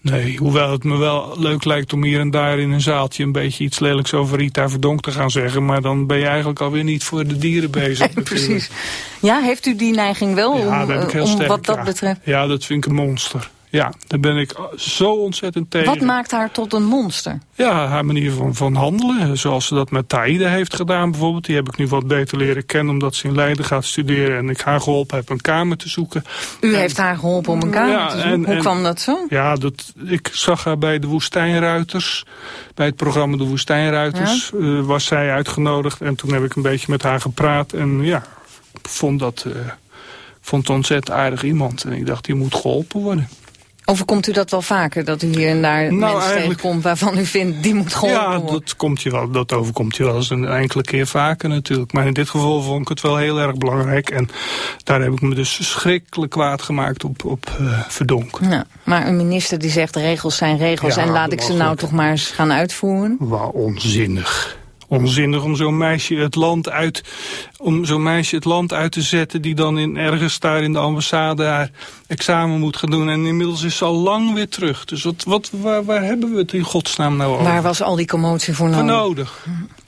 Nee, hoewel het me wel leuk lijkt om hier en daar in een zaaltje een beetje iets lelijks over Rita Verdonk te gaan zeggen. Maar dan ben je eigenlijk alweer niet voor de dieren bezig. Nee, precies. Ja, heeft u die neiging wel ja, dat heb ik heel sterk, wat dat betreft? Ja, dat vind ik een monster. Ja, daar ben ik zo ontzettend tegen. Wat maakt haar tot een monster? Ja, haar manier van handelen. Zoals ze dat met Taïda heeft gedaan bijvoorbeeld. Die heb ik nu wat beter leren kennen omdat ze in Leiden gaat studeren. En ik haar geholpen heb een kamer te zoeken. U heeft haar geholpen om een kamer te zoeken? Hoe kwam dat zo? Ja, ik zag haar bij de Woestijnruiters. Bij het programma De Woestijnruiters was zij uitgenodigd. En toen heb ik een beetje met haar gepraat. En ja, ik vond het een ontzettend aardig iemand. En ik dacht, die moet geholpen worden. Overkomt u dat wel vaker, dat u hier en daar mensen tegenkomt waarvan u vindt, die moet geholpen worden? Ja, dat overkomt je wel eens een enkele keer vaker natuurlijk. Maar in dit geval vond ik het wel heel erg belangrijk. En daar heb ik me dus verschrikkelijk kwaad gemaakt op Verdonk. Ja, maar een minister die zegt, regels zijn regels en laat ik ze nou toch maar eens gaan uitvoeren? Wat onzinnig. Onzinnig om zo'n meisje het land uit te zetten die dan ergens daar in de ambassade haar examen moet gaan doen. En inmiddels is ze al lang weer terug. Dus waar hebben we het in godsnaam nou over? Waar was al die commotie voor nodig?